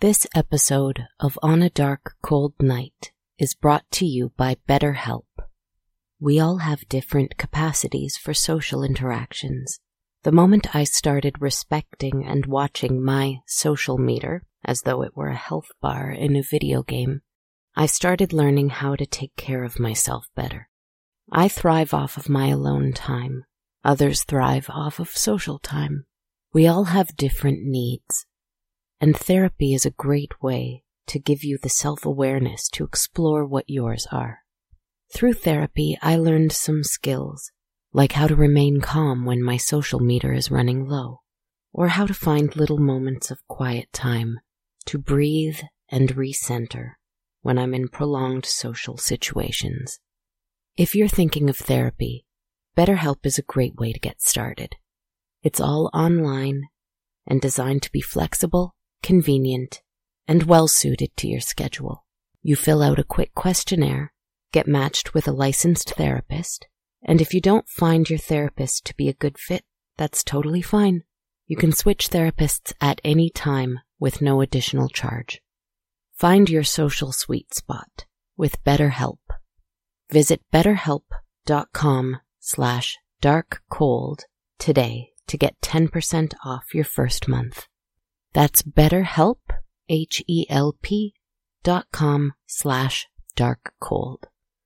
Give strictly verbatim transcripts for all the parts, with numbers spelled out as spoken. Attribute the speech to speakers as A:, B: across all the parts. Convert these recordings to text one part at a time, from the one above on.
A: This episode of On a Dark, Cold Night is brought to you by BetterHelp. We all have different capacities for social interactions. The moment I started respecting and watching my social meter, as though it were a health bar in a video game, I started learning how to take care of myself better. I thrive off of my alone time. Others thrive off of social time. We all have different needs. And therapy is a great way to give you the self-awareness to explore what yours are. Through therapy, I learned some skills, like how to remain calm when my social meter is running low, or how to find little moments of quiet time to breathe and recenter when I'm in prolonged social situations. If you're thinking of therapy, BetterHelp is a great way to get started. It's all online and designed to be flexible, convenient, and well-suited to your schedule. You fill out a quick questionnaire, get matched with a licensed therapist, and if you don't find your therapist to be a good fit, that's totally fine. You can switch therapists at any time with no additional charge. Find your social sweet spot with BetterHelp. Visit betterhelp.com slash darkcold today to get ten percent off your first month. That's BetterHelp, H E L P dot com slash darkcold.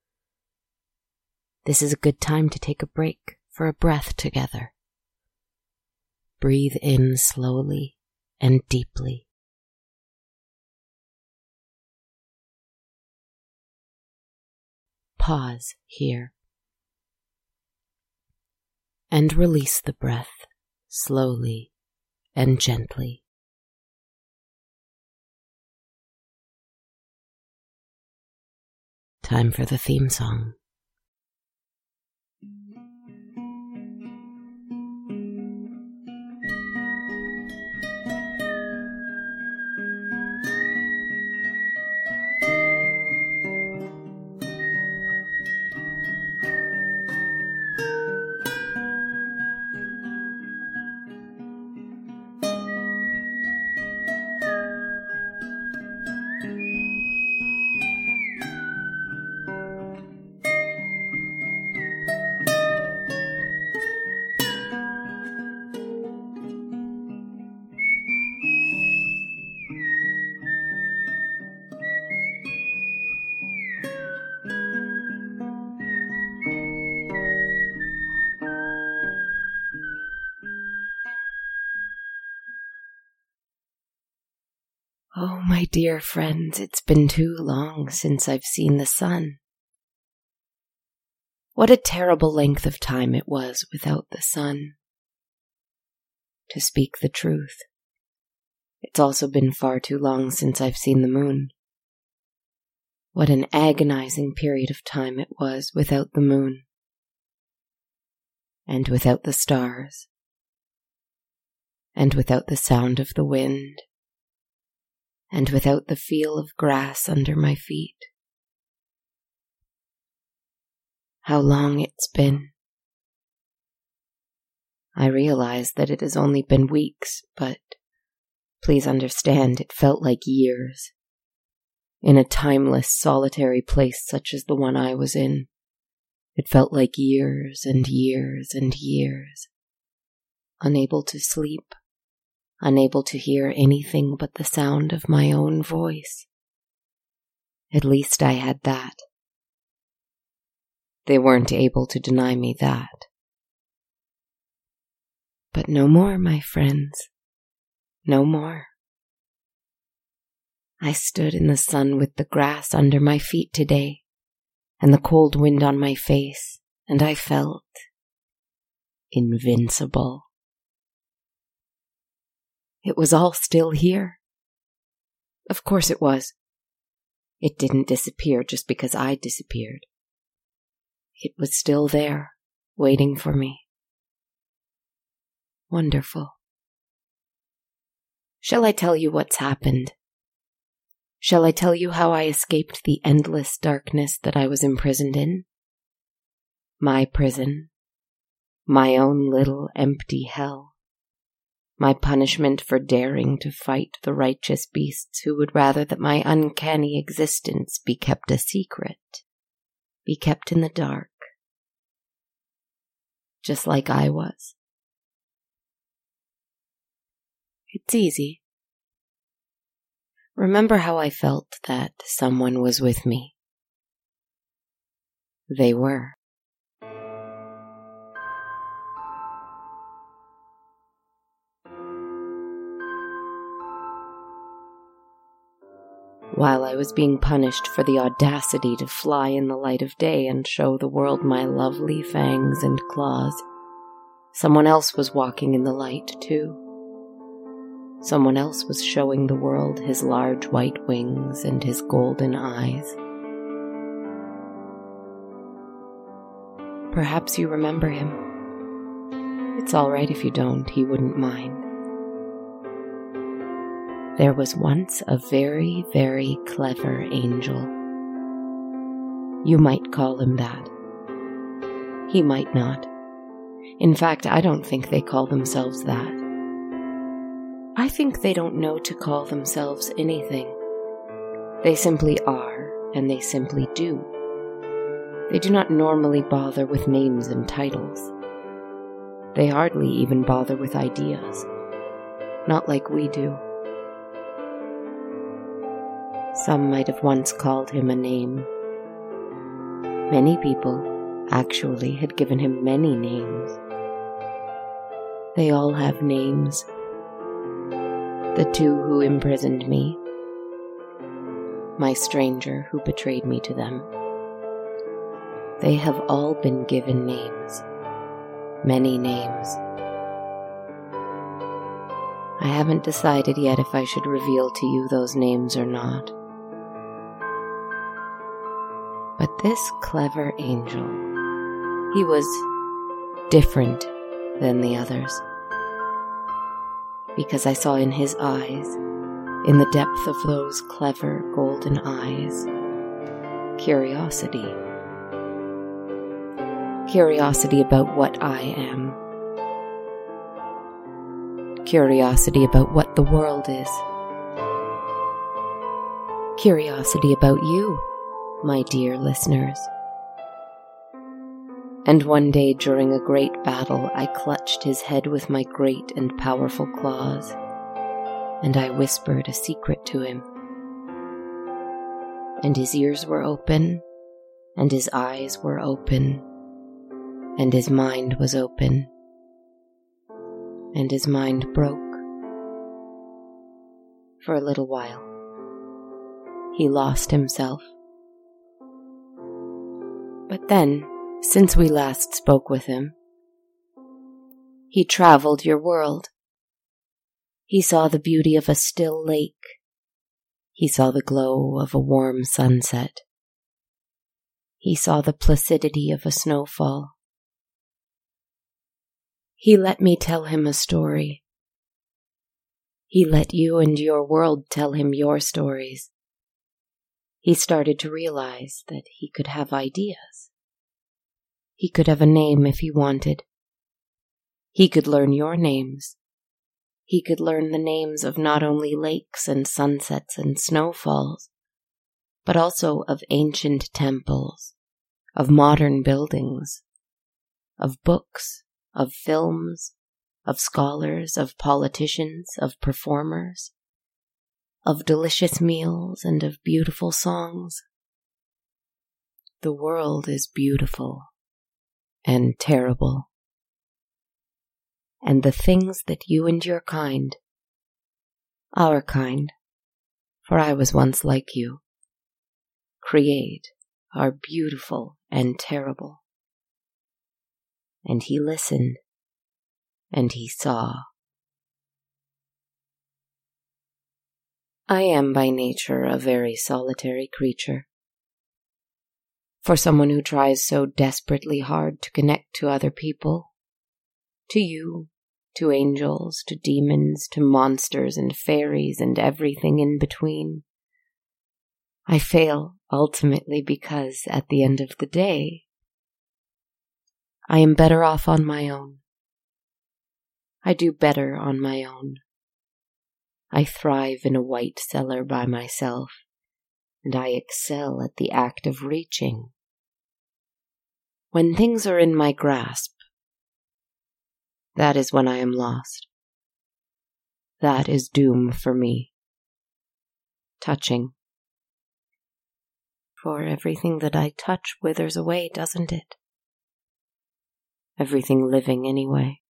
A: This is a good time to take a break for a breath together. Breathe in slowly and deeply. Pause here. And release the breath slowly and gently. Time for the theme song. Oh, my dear friends, it's been too long since I've seen the sun. What a terrible length of time it was without the sun. To speak the truth, it's also been far too long since I've seen the moon. What an agonizing period of time it was without the moon. And without the stars. And without the sound of the wind. And without the feel of grass under my feet. How long it's been. I realize that it has only been weeks, but please understand it felt like years. In a timeless, solitary place such as the one I was in, it felt like years and years and years. Unable to sleep. Unable to hear anything but the sound of my own voice. At least I had that. They weren't able to deny me that. But no more, my friends. No more. I stood in the sun with the grass under my feet today, and the cold wind on my face, and I felt invincible. It was all still here. Of course it was. It didn't disappear just because I disappeared. It was still there, waiting for me. Wonderful. Shall I tell you what's happened? Shall I tell you how I escaped the endless darkness that I was imprisoned in? My prison. My own little empty hell. my punishment for daring to fight the righteous beasts who would rather that my uncanny existence be kept a secret, be kept in the dark, just like I was. It's easy. Remember how I felt that someone was with me. They were. While I was being punished for the audacity to fly in the light of day and show the world my lovely fangs and claws, someone else was walking in the light too. Someone else was showing the world his large white wings and his golden eyes. Perhaps you remember him. It's all right if you don't, he wouldn't mind. There was once a very, very clever angel. You might call him that. He might not. In fact, I don't think they call themselves that. I think they don't know to call themselves anything. They simply are, and they simply do. They do not normally bother with names and titles. They hardly even bother with ideas. Not like we do. Some might have once called him a name. Many people, actually, had given him many names. They all have names. The two who imprisoned me, my stranger who betrayed me to them. They have all been given names, many names. I haven't decided yet if I should reveal to you those names or not. But this clever angel, he was different than the others. Because I saw in his eyes, in the depth of those clever golden eyes, curiosity. Curiosity about what I am. Curiosity about what the world is. Curiosity about you, my dear listeners. And one day during a great battle, I clutched his head with my great and powerful claws, and I whispered a secret to him. And his ears were open, and his eyes were open, and his mind was open, and his mind broke. For a little while, he lost himself. But then, since we last spoke with him, he traveled your world. He saw the beauty of a still lake. He saw the glow of a warm sunset. He saw the placidity of a snowfall. He let me tell him a story. He let you and your world tell him your stories. He started to realize that he could have ideas. He could have a name if he wanted. He could learn your names. He could learn the names of not only lakes and sunsets and snowfalls, but also of ancient temples, of modern buildings, of books, of films, of scholars, of politicians, of performers, of delicious meals and of beautiful songs. The world is beautiful and terrible. And the things that you and your kind, our kind, for I was once like you, create are beautiful and terrible. And he listened, and he saw. I am by nature a very solitary creature. For someone who tries so desperately hard to connect to other people, to you, to angels, to demons, to monsters and fairies and everything in between, I fail ultimately because, at the end of the day, I am better off on my own. I do better on my own. I thrive in a white cellar by myself, and I excel at the act of reaching. When things are in my grasp, that is when I am lost. That is doom for me. Touching. For everything that I touch withers away, doesn't it? Everything living, anyway.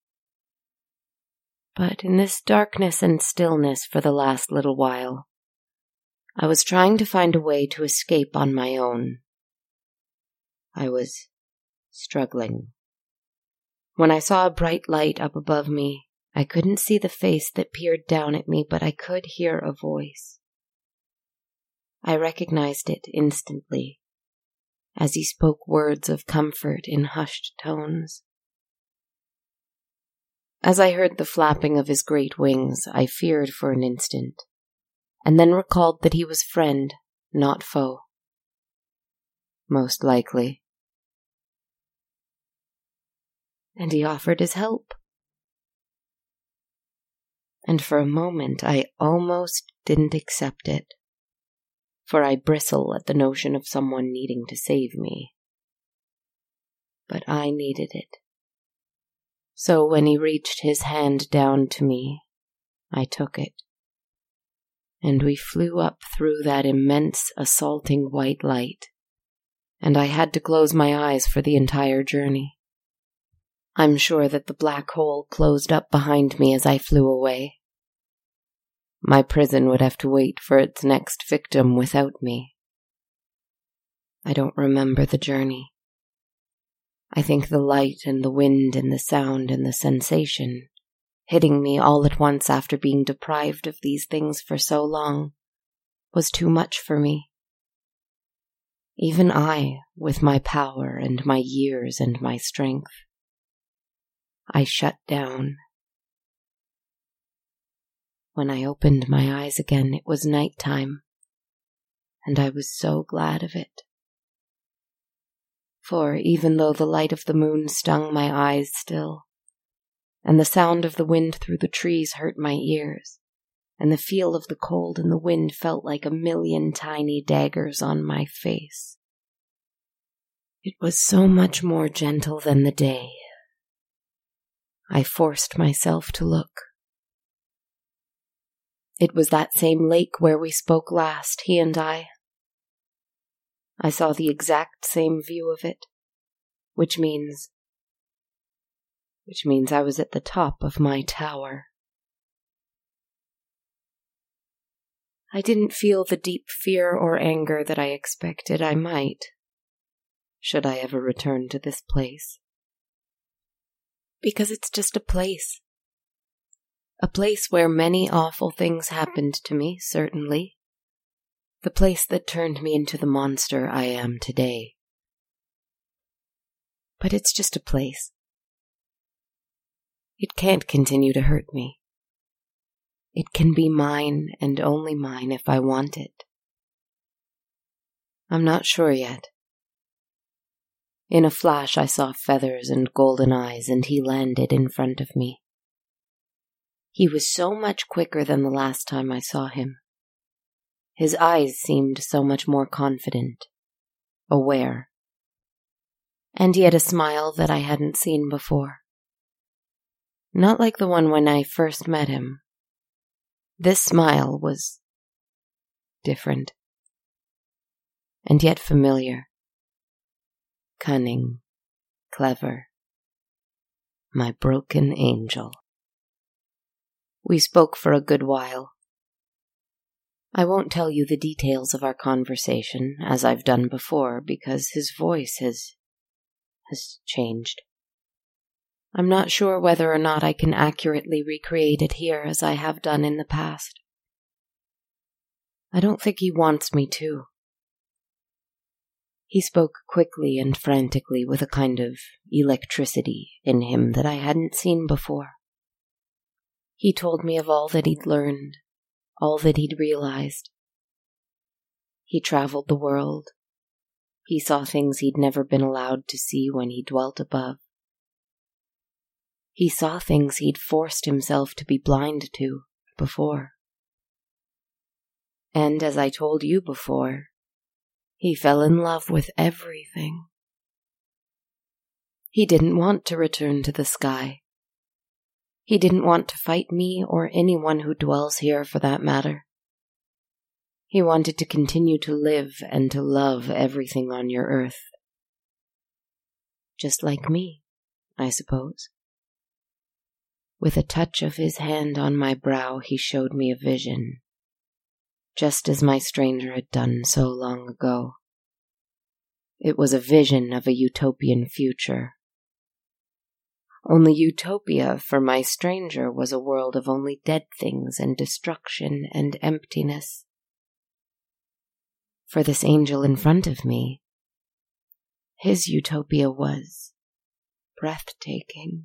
A: But in this darkness and stillness for the last little while, I was trying to find a way to escape on my own. I was struggling. When I saw a bright light up above me, I couldn't see the face that peered down at me, but I could hear a voice. I recognized it instantly, as he spoke words of comfort in hushed tones. As I heard the flapping of his great wings, I feared for an instant, and then recalled that he was friend, not foe. Most likely. And he offered his help. And for a moment I almost didn't accept it, for I bristle at the notion of someone needing to save me. But I needed it. So when he reached his hand down to me, I took it, and we flew up through that immense, assaulting white light, and I had to close my eyes for the entire journey. I'm sure that the black hole closed up behind me as I flew away. My prison would have to wait for its next victim without me. I don't remember the journey. I think the light and the wind and the sound and the sensation, hitting me all at once after being deprived of these things for so long, was too much for me. Even I, with my power and my years and my strength, I shut down. When I opened my eyes again, it was nighttime, and I was so glad of it. For even though the light of the moon stung my eyes still, and the sound of the wind through the trees hurt my ears, and the feel of the cold and the wind felt like a million tiny daggers on my face, it was so much more gentle than the day. I forced myself to look. It was that same lake where we spoke last, he and I. I saw the exact same view of it, which means, which means I was at the top of my tower. I didn't feel the deep fear or anger that I expected I might, should I ever return to this place. Because it's just a place. A place where many awful things happened to me, certainly. The place that turned me into the monster I am today. But it's just a place. It can't continue to hurt me. It can be mine and only mine if I want it. I'm not sure yet. In a flash I saw feathers and golden eyes, and he landed in front of me. He was so much quicker than the last time I saw him. His eyes seemed so much more confident, aware. And he had a smile that I hadn't seen before. Not like the one when I first met him. This smile was different, and yet familiar. Cunning, clever, my broken angel. We spoke for a good while. I won't tell you the details of our conversation, as I've done before, because his voice has, has changed. I'm not sure whether or not I can accurately recreate it here as I have done in the past. I don't think he wants me to. He spoke quickly and frantically with a kind of electricity in him that I hadn't seen before. He told me of all that he'd learned, all that he'd realized. He traveled the world. He saw things he'd never been allowed to see when he dwelt above. He saw things he'd forced himself to be blind to before. And as I told you before, he fell in love with everything. He didn't want to return to the sky. He didn't want to fight me or anyone who dwells here for that matter. He wanted to continue to live and to love everything on your earth. Just like me, I suppose. With a touch of his hand on my brow, he showed me a vision, just as my stranger had done so long ago. It was a vision of a utopian future. Only utopia for my stranger was a world of only dead things and destruction and emptiness. For this angel in front of me, his utopia was breathtaking.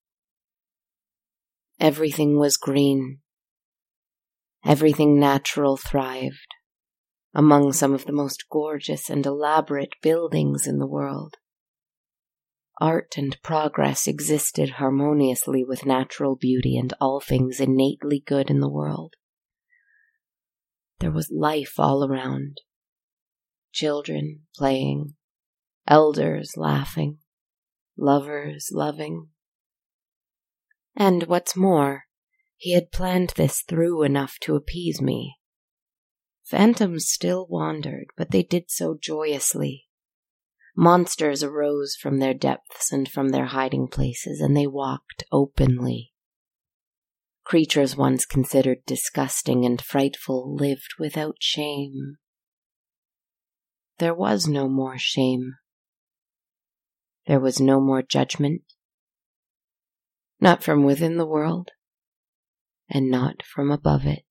A: Everything was green. Everything natural thrived, among some of the most gorgeous and elaborate buildings in the world. Art and progress existed harmoniously with natural beauty and all things innately good in the world. There was life all around. Children playing, elders laughing, lovers loving. And what's more, he had planned this through enough to appease me. Phantoms still wandered, but they did so joyously. Monsters arose from their depths and from their hiding places, and they walked openly. Creatures once considered disgusting and frightful lived without shame. There was no more shame. There was no more judgment. Not from within the world, and not from above it.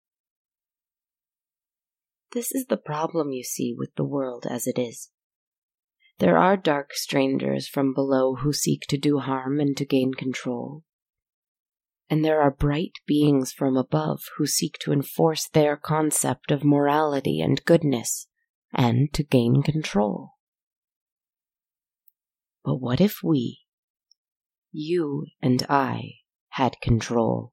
A: This is the problem, you see, with the world as it is. There are dark strangers from below who seek to do harm and to gain control. And there are bright beings from above who seek to enforce their concept of morality and goodness, and to gain control. But what if we, you and I, had control?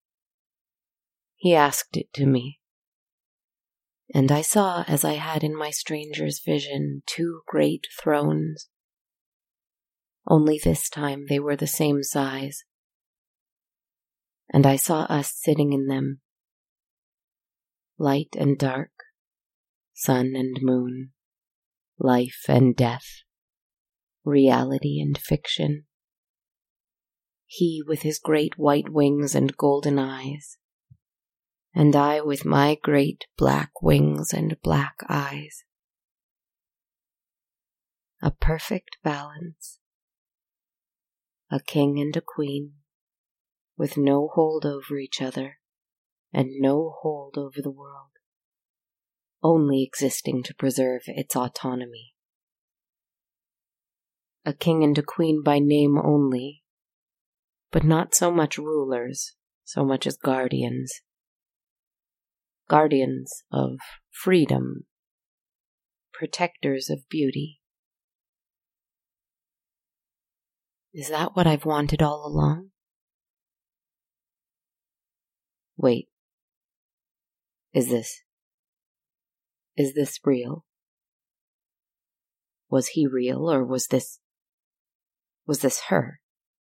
A: He asked it to me. And I saw, as I had in my stranger's vision, two great thrones. Only this time they were the same size. And I saw us sitting in them. Light and dark, sun and moon, life and death, reality and fiction. He with his great white wings and golden eyes, and I with my great black wings and black eyes. A perfect balance. A king and a queen, with no hold over each other, and no hold over the world, only existing to preserve its autonomy. A king and a queen by name only, but not so much rulers, so much as guardians. Guardians of freedom, protectors of beauty. Is that what I've wanted all along? Wait. Is this... Is this real? Was he real, or was this... Was this her?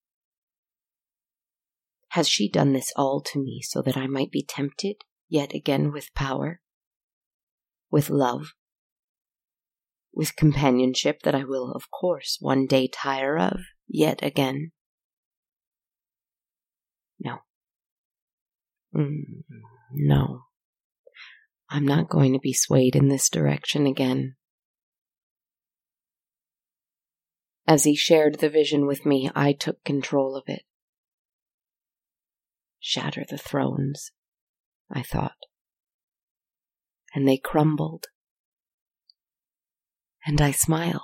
A: Has she done this all to me so that I might be tempted yet again with power, with love, with companionship that I will, of course, one day tire of yet again? No. Mm, no. I'm not going to be swayed in this direction again. As he shared the vision with me, I took control of it. Shatter the thrones, I thought. And they crumbled. And I smiled.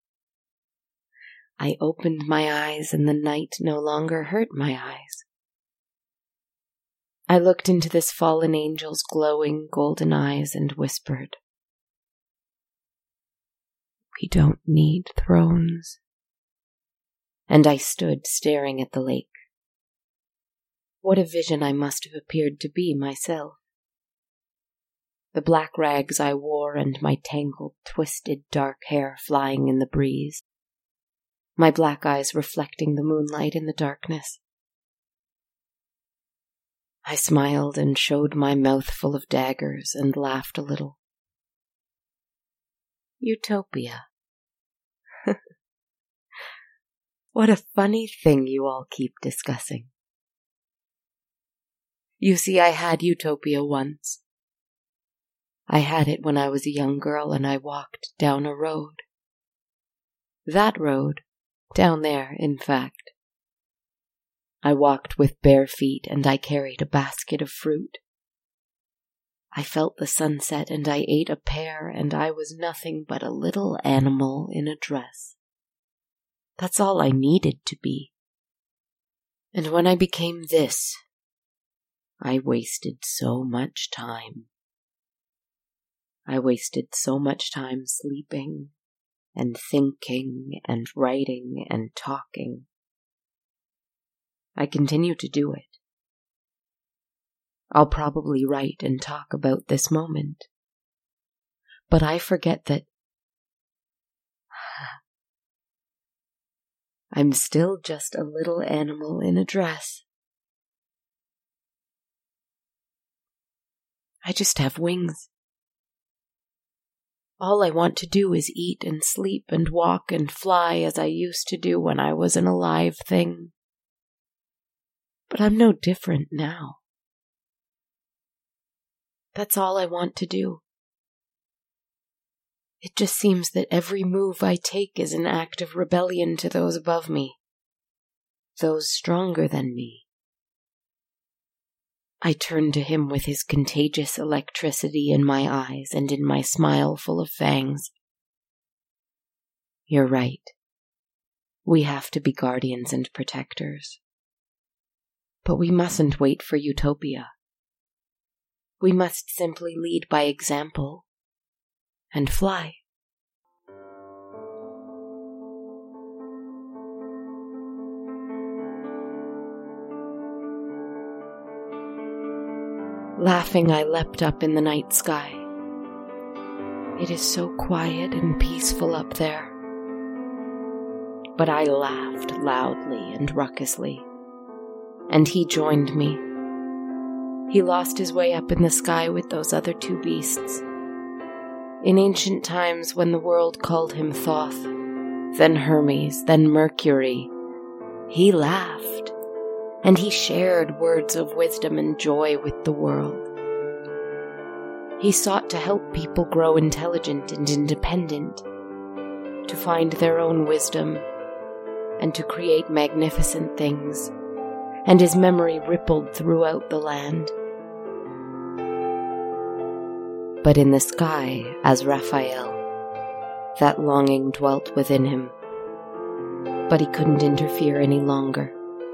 A: I opened my eyes, and the night no longer hurt my eyes. I looked into this fallen angel's glowing golden eyes and whispered, "We don't need thrones." And I stood staring at the lake, What a vision I must have appeared to be myself. The black rags I wore and my tangled, twisted, dark hair flying in the breeze. My black eyes reflecting the moonlight in the darkness. I smiled and showed my mouth full of daggers and laughed a little. Utopia. What a funny thing you all keep discussing. You see, I had utopia once. I had it when I was a young girl and I walked down a road. That road, down there, in fact. I walked with bare feet and I carried a basket of fruit. I felt the sunset and I ate a pear and I was nothing but a little animal in a dress. That's all I needed to be. And when I became this, I wasted so much time. I wasted so much time sleeping and thinking and writing and talking. I continue to do it. I'll probably write and talk about this moment. But I forget that I'm still just a little animal in a dress. I just have wings. All I want to do is eat and sleep and walk and fly as I used to do when I was an alive thing. But I'm no different now. That's all I want to do. It just seems that every move I take is an act of rebellion to those above me, those stronger than me. I turn to him with his contagious electricity in my eyes and in my smile full of fangs. You're right. We have to be guardians and protectors. But we mustn't wait for utopia. We must simply lead by example and fly. Laughing, I leapt up in the night sky. It is so quiet and peaceful up there. But I laughed loudly and raucously, and he joined me. He lost his way up in the sky with those other two beasts. In ancient times, when the world called him Thoth, then Hermes, then Mercury, he laughed. And he shared words of wisdom and joy with the world. He sought to help people grow intelligent and independent, to find their own wisdom, and to create magnificent things, and his memory rippled throughout the land. But in the sky, as Raphael, that longing dwelt within him, but he couldn't interfere any longer.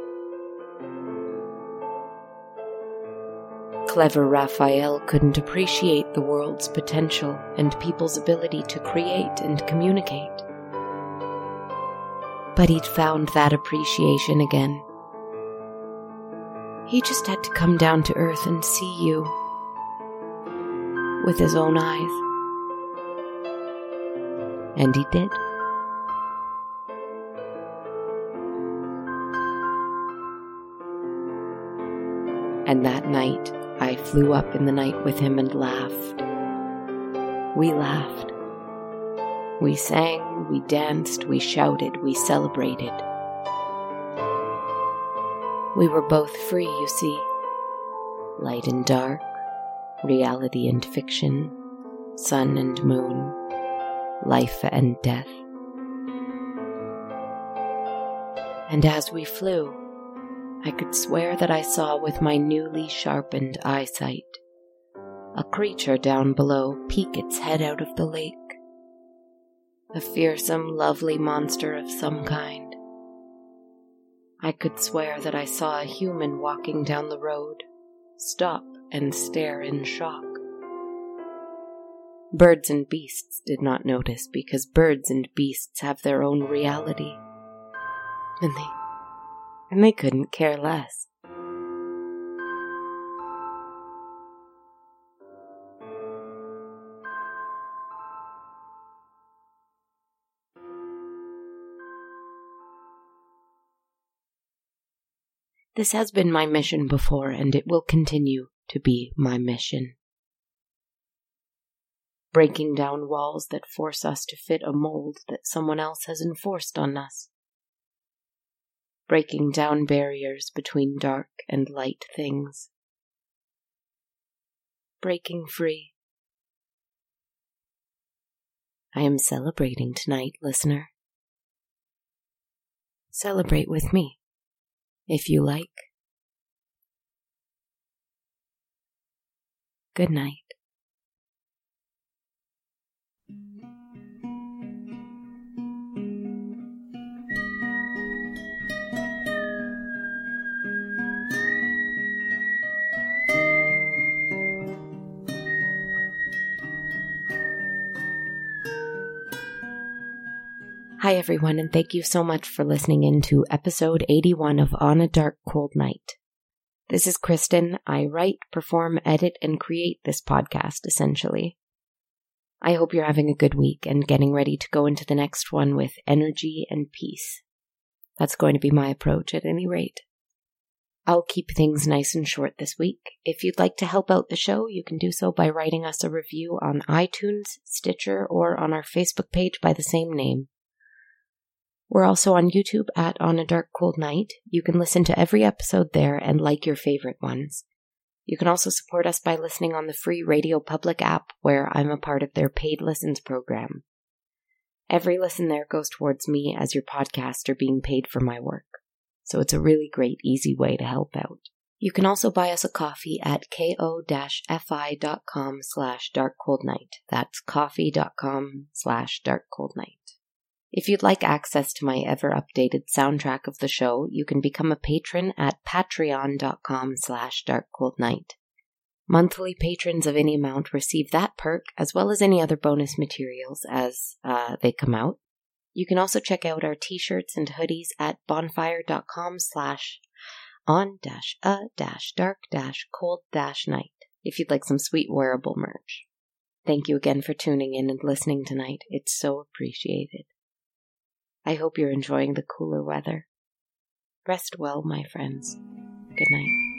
A: Clever Raphael couldn't appreciate the world's potential and people's ability to create and communicate. But he'd found that appreciation again. He just had to come down to earth and see you with his own eyes. And he did. And that night, I flew up in the night with him and laughed. We laughed. We sang, we danced, we shouted, we celebrated. We were both free, you see. Light and dark, reality and fiction, sun and moon, life and death. And as we flew, I could swear that I saw with my newly sharpened eyesight a creature down below peek its head out of the lake. A fearsome, lovely monster of some kind. I could swear that I saw a human walking down the road, stop and stare in shock. Birds and beasts did not notice because birds and beasts have their own reality. And they And they couldn't care less. This has been my mission before, and it will continue to be my mission. Breaking down walls that force us to fit a mold that someone else has enforced on us. Breaking down barriers between dark and light things. Breaking free. I am celebrating tonight, listener. Celebrate with me, if you like. Good night. Hi everyone, and thank you so much for listening in to episode eighty-one of On a Dark, Cold Night. This is Kristen. I write, perform, edit, and create this podcast, essentially. I hope you're having a good week and getting ready to go into the next one with energy and peace. That's going to be my approach at any rate. I'll keep things nice and short this week. If you'd like to help out the show, you can do so by writing us a review on iTunes, Stitcher, or on our Facebook page by the same name. We're also on YouTube at On a Dark Cold Night. You can listen to every episode there and like your favorite ones. You can also support us by listening on the free Radio Public app, where I'm a part of their paid listens program. Every listen there goes towards me as your podcaster being paid for my work. So it's a really great, easy way to help out. You can also buy us a coffee at ko-fi.com slash darkcoldnight. That's coffee.com slash darkcoldnight. If you'd like access to my ever-updated soundtrack of the show, you can become a patron at patreon.com slash darkcoldnight. Monthly patrons of any amount receive that perk, as well as any other bonus materials as uh, they come out. You can also check out our t-shirts and hoodies at bonfire.com slash on dash a dash dark dash cold dash night if you'd like some sweet wearable merch. Thank you again for tuning in and listening tonight. It's so appreciated. I hope you're enjoying the cooler weather. Rest well, my friends. Good night.